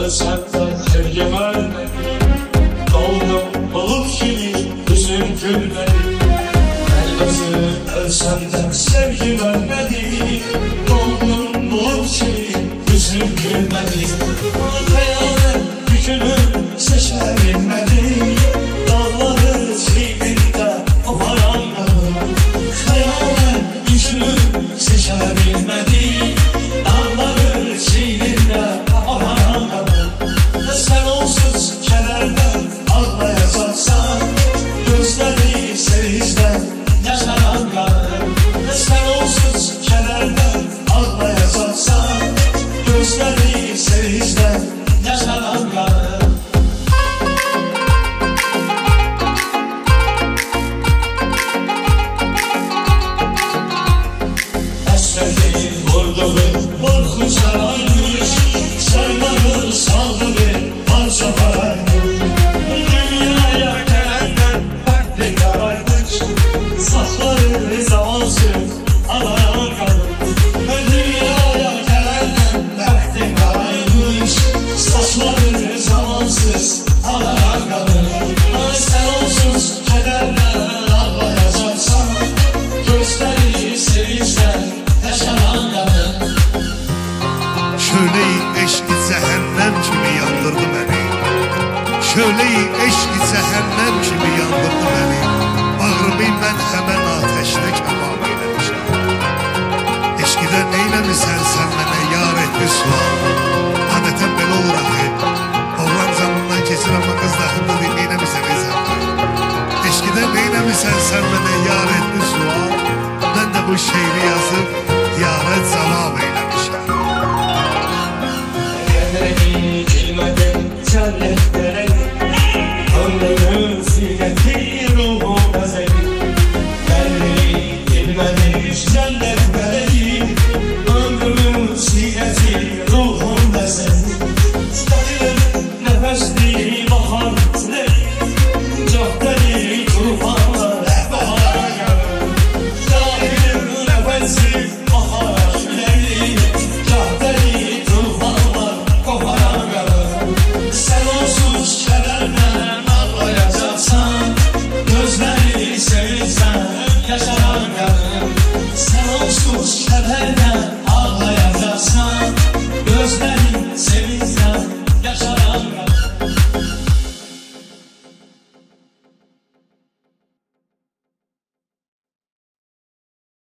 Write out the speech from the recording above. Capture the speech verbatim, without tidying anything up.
Ölsem de sevgim ölmedi. Doldum bulut gibi yüzüm gülmedi. Ben özüm ölsem de sevgim ölmedi. Doldum bulut gibi yüzüm gülmedi. Hayalet yükünü seçebilmedi. Dağları çiğninde koparamam. Hayalet yükünü seçebilmedi. Dağları çiğninde koparamam. Sen onsuz kederden ağlayacaksan, gözleri sevinçten yaşaranlarım. Sen onsuz kederden ağlayacaksan, gözleri sevinçten yaşaranlarım. Esmedi vurdu bir korkunç saraymış, sarmadı saldı bir parça paraymış. Dünyaya gelenden vakti kararmış, saçları zamansız alayan kalır. Dünyaya gelenden vakti kararmış, saçları zamansız alayan kalır. Sen onsuz kederden ağlayacaksan, gözleri sevinçten yaşanan kalır. Şöyle-i eşk-i cehennem kimi yandırdı beni. Şöyle-i eşk-i cehennem kimi yandırdı beni. Bağrımı mən hemen ateşte kebab eylemişim. Eşkide neylemişsen sen mənə yar etdi sual. Adeten belə olur axı. Oğlan canından keçir ama kız daxında deyil, neylemişsen insanlar. Eşkide neylemişsen sen mənə yar etdi sual. Ben de bu şehri yazıp yara cevap eylemişim. Gelmedi, bilmedim, cennetleri. Ömrümün ziyneti ruhum bezeli. Gelmedi, bilmedim, cennetleri. Ömrümün ziyneti ruhum bezeli. Stabil nefesli bahar tüleri. Cahdeli tufanlar bahara gelir. Stabil nefesli bahar tüleri. Cahdeli tufanlar bahara gelir. Sen onsuz kederden ağlayacaksan, gözleri sevinçten yaşanan gelir. Sen onsuz kederden ağlayacaksan, gözleri